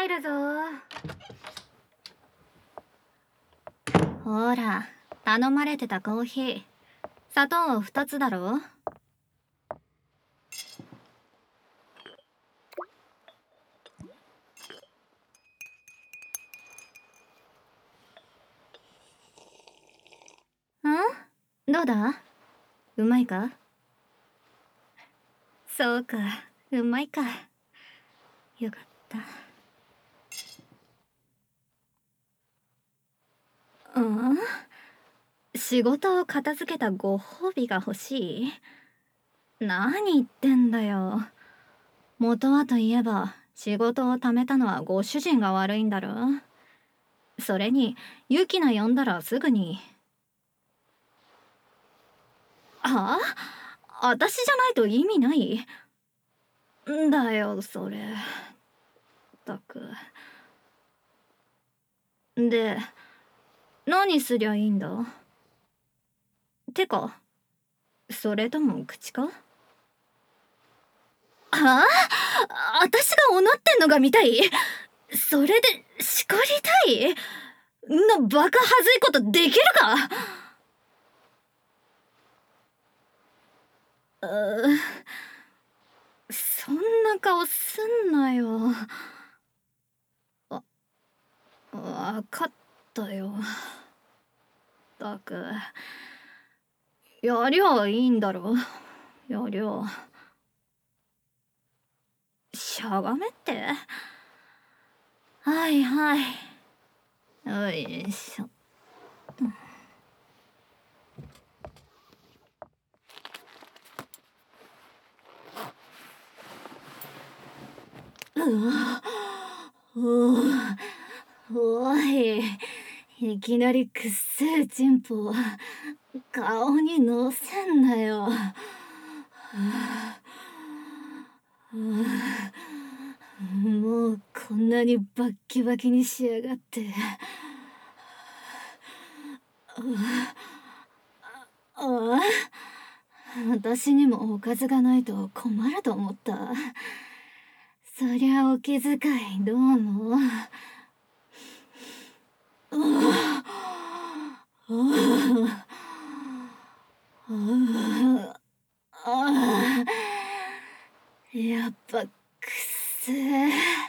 入るぞ。ほら、頼まれてたコーヒー。砂糖2つだろ。どうだ？うまいか？そうか、うまいか。よかった。仕事を片付けたご褒美が欲しい？何言ってんだよ。元はといえば、仕事を貯めたのはご主人が悪いんだろ。それに、ユキナ呼んだらすぐに。はあ？私じゃないと意味ない？んだよ、それ。ったく。で、何すりゃいいんだ？てか、それとも口か？はあ？私がおなってんのが見たい？それで叱りたい？バカはずいことできるか？そんな顔すんなよ。わかったよ。ったく、やりゃいいんだろ。やりゃ。しゃがめって？はいはい。よいしょ。おい、いきなりくっせえチンポ顔にのせんなよ。もうこんなにバッキバキにしやがって。私にもおかずがないと困ると思った。そりゃお気遣いどうも。やっぱくっせえ。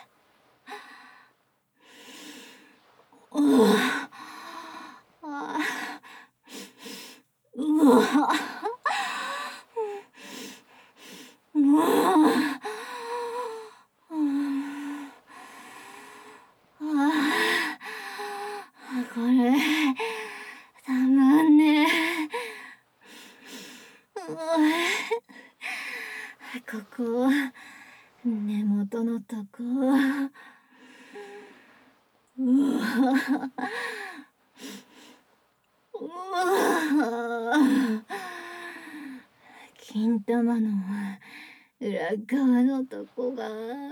これたまんねえ。ここ根元のとこ。金玉の裏側のとこが。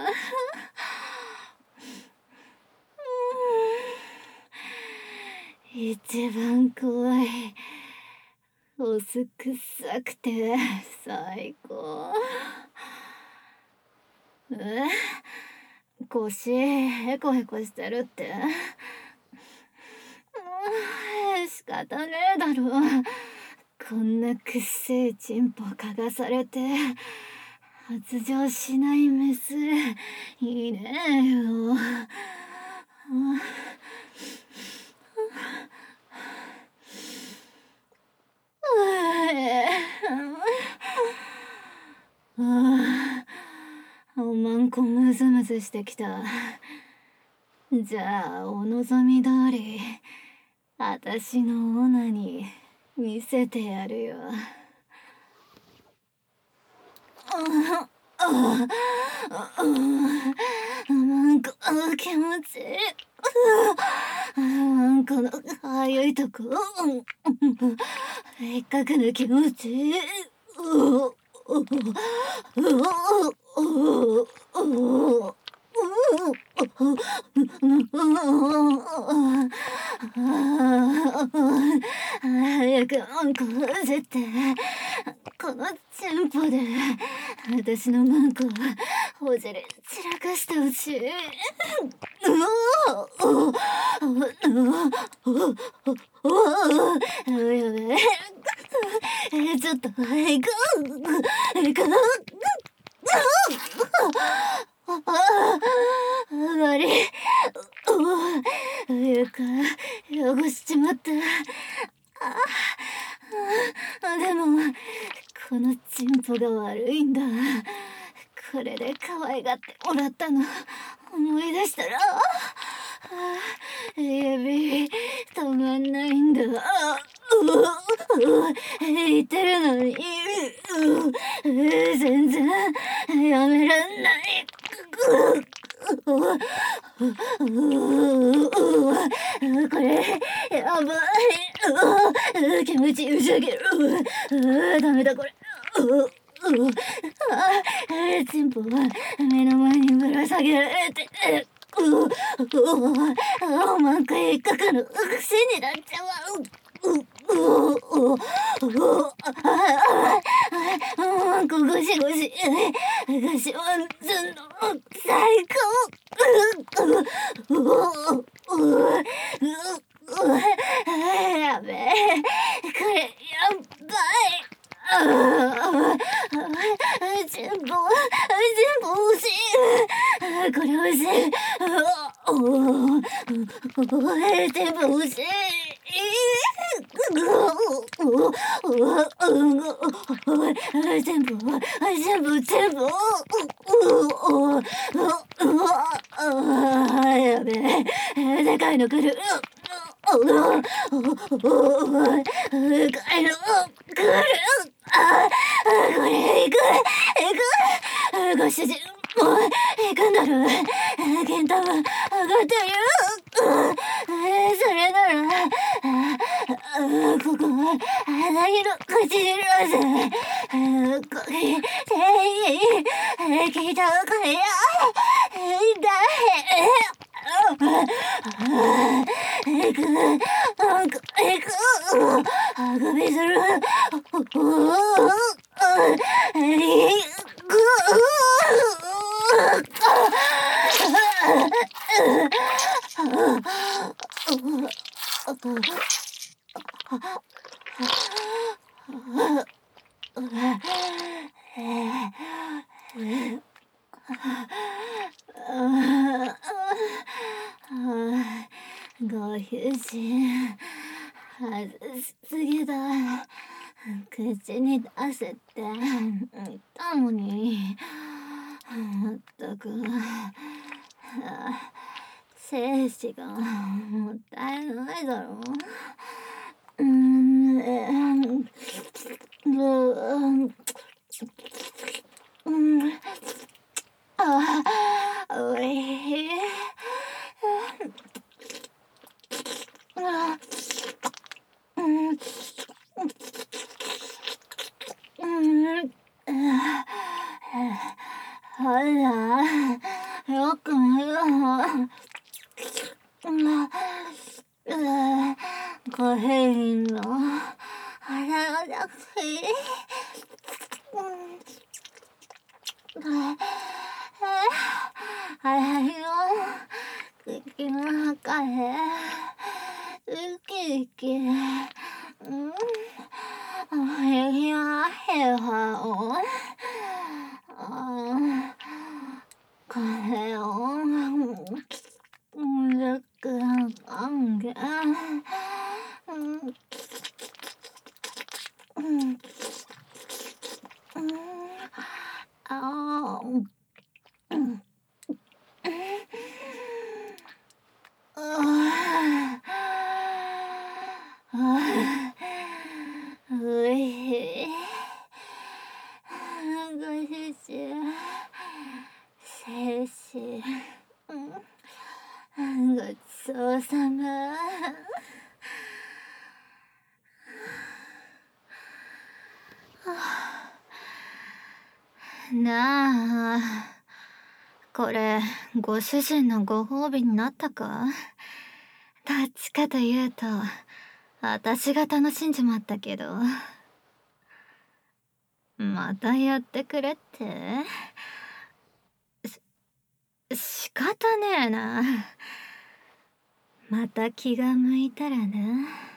一番怖い。お酢くさくて最高。腰ヘコヘコしてるって？仕方ねえだろ。こんなくっせえチンポ嗅がされて発情しないメスいねえよ。おまんこムズムズしてきた。じゃあお望み通りあたしのオナに見せてやるよ。なんか気持ちいい。なんかのかゆいとこせっかくの気持ちいい。早くうんこせって。このチンポで私のマンコをほじり散らかしてほしい。 ちょっと行くあれ床汚しちまった。でもこのチンポが悪いんだ。これで可愛がってもらったの思い出したら指止まんないんだ。言ってるのに全然やめらんない。これやばい。気持ち打ち上げる。ダメだこれ。チンポは目の前にぶら下げられて満開かかる癖になっちゃう。ゴシゴシゴシワンズの最高。やべえこれやばい。全部欲しい。これ欲しい。全部欲しい。全部。やべえでかいの来る。でかいの来る。これ行くご主人もう行くんだろ。ケンタも上がってる。それならここは何の唇ぜこれ聞いたかやだ行くあくびする。ご主人外しすぎだ。口に出せって言ったのに。まったく精子がもったいないだろ。おいしい。よく見ろ。コヘインの鼻がなくていい。鼻の口の中でウキウキ指輪ヘハをこれをルク関係おいしい。ご主人精子ごちそうさま。なあこれご主人のご褒美になったか。どっちかというと私が楽しんじまったけど。またやってくれって。し仕方ねえな。また気が向いたらな。